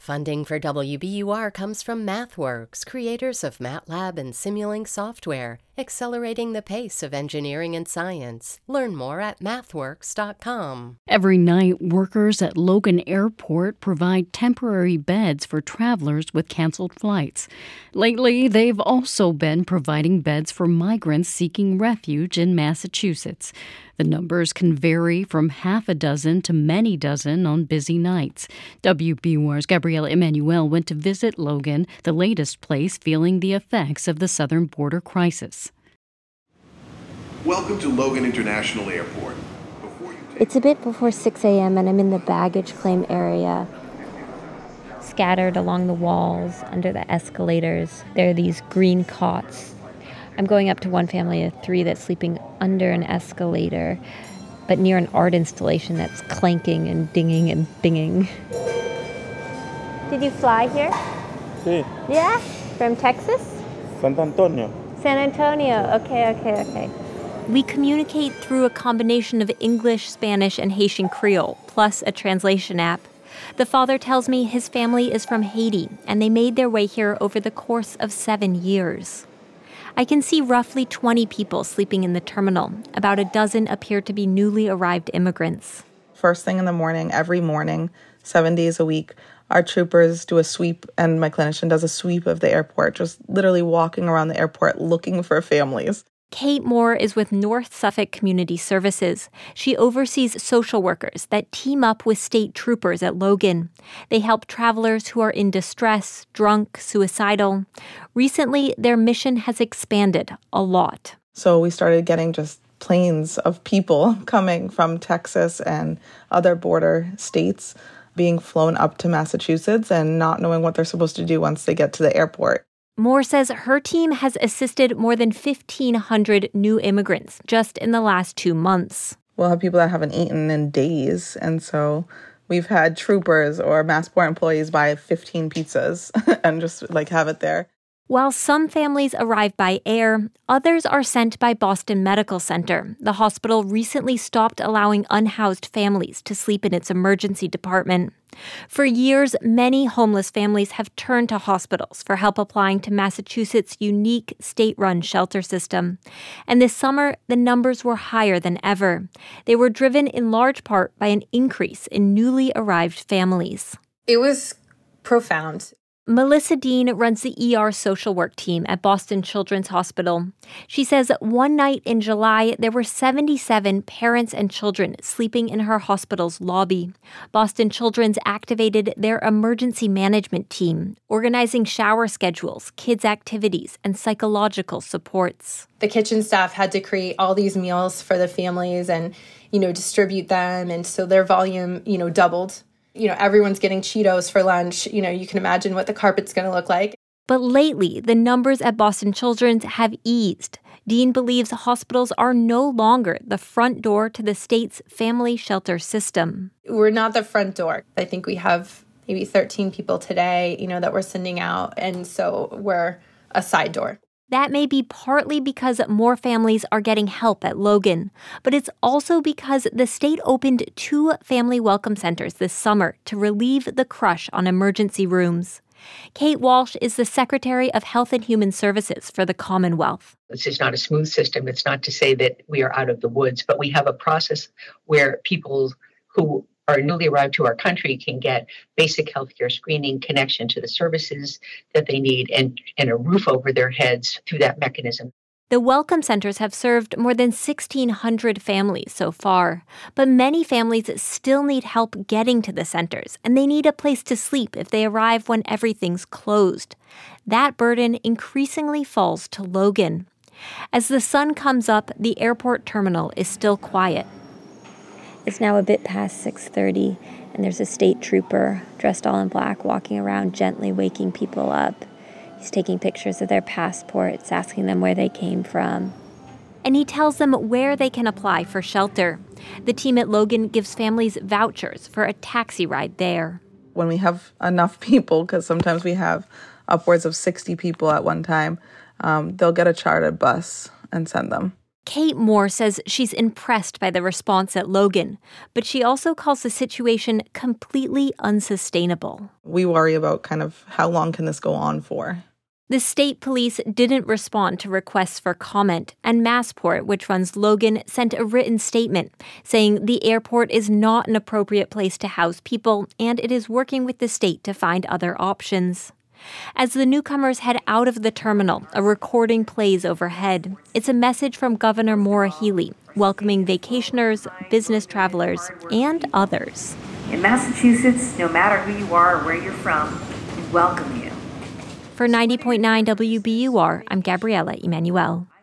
Funding for WBUR comes from MathWorks, creators of MATLAB and Simulink software, accelerating the pace of engineering and science. Learn more at mathworks.com. Every night, workers at Logan Airport provide temporary beds for travelers with canceled flights. Lately, they've also been providing beds for migrants seeking refuge in Massachusetts. The numbers can vary from half a dozen to many dozen on busy nights. WBUR's Gabriela Emanuel went to visit Logan, the latest place feeling the effects of the southern border crisis. Welcome to Logan International Airport. It's a bit before 6 a.m. and I'm in the baggage claim area. Scattered along the walls, under the escalators, there are these green cots. I'm going up to one family of 3 that's sleeping under an escalator, but near an art installation that's clanking and dinging and binging. Did you fly here? Sí. Yeah? From Texas? San Antonio. San Antonio. Okay. We communicate through a combination of English, Spanish, and Haitian Creole, plus a translation app. The father tells me his family is from Haiti, and they made their way here over the course of 7 years. I can see roughly 20 people sleeping in the terminal. About a dozen appear to be newly arrived immigrants. First thing in the morning, every morning, 7 days a week, our troopers do a sweep, and my clinician does a sweep of the airport, just literally walking around the airport looking for families. Kate Moore is with North Suffolk Community Services. She oversees social workers that team up with state troopers at Logan. They help travelers who are in distress, drunk, suicidal. Recently, their mission has expanded a lot. So we started getting just planes of people coming from Texas and other border states being flown up to Massachusetts and not knowing what they're supposed to do once they get to the airport. Moore says her team has assisted more than 1,500 new immigrants just in the last 2 months. We'll have people that haven't eaten in days, and so we've had troopers or Massport employees buy 15 pizzas and just have it there. While some families arrive by air, others are sent by Boston Medical Center. The hospital recently stopped allowing unhoused families to sleep in its emergency department. For years, many homeless families have turned to hospitals for help applying to Massachusetts' unique state-run shelter system. And this summer, the numbers were higher than ever. They were driven in large part by an increase in newly arrived families. It was profound. Melissa Dean runs the ER social work team at Boston Children's Hospital. She says one night in July, there were 77 parents and children sleeping in her hospital's lobby. Boston Children's activated their emergency management team, organizing shower schedules, kids' activities, and psychological supports. The kitchen staff had to create all these meals for the families and, distribute them. And so their volume, doubled. Everyone's getting Cheetos for lunch. You can imagine what the carpet's going to look like. But lately, the numbers at Boston Children's have eased. Dean believes hospitals are no longer the front door to the state's family shelter system. We're not the front door. I think we have maybe 13 people today, that we're sending out. And so we're a side door. That may be partly because more families are getting help at Logan, but it's also because the state opened 2 family welcome centers this summer to relieve the crush on emergency rooms. Kate Walsh is the Secretary of Health and Human Services for the Commonwealth. This is not a smooth system. It's not to say that we are out of the woods, but we have a process where people who are newly arrived to our country can get basic healthcare screening, connection to the services that they need, and a roof over their heads through that mechanism. The welcome centers have served more than 1,600 families so far, but many families still need help getting to the centers, and they need a place to sleep if they arrive when everything's closed. That burden increasingly falls to Logan. As the sun comes up, the airport terminal is still quiet. It's now a bit past 6:30, and there's a state trooper dressed all in black walking around gently waking people up. He's taking pictures of their passports, asking them where they came from. And he tells them where they can apply for shelter. The team at Logan gives families vouchers for a taxi ride there. When we have enough people, because sometimes we have upwards of 60 people at one time, they'll get a chartered bus and send them. Kate Moore says she's impressed by the response at Logan, but she also calls the situation completely unsustainable. We worry about kind of how long can this go on for. The state police didn't respond to requests for comment, and Massport, which runs Logan, sent a written statement saying the airport is not an appropriate place to house people, and it is working with the state to find other options. As the newcomers head out of the terminal, a recording plays overhead. It's a message from Governor Maura Healey, welcoming vacationers, business travelers, and others. In Massachusetts, no matter who you are or where you're from, we welcome you. For 90.9 WBUR, I'm Gabriella Emanuel.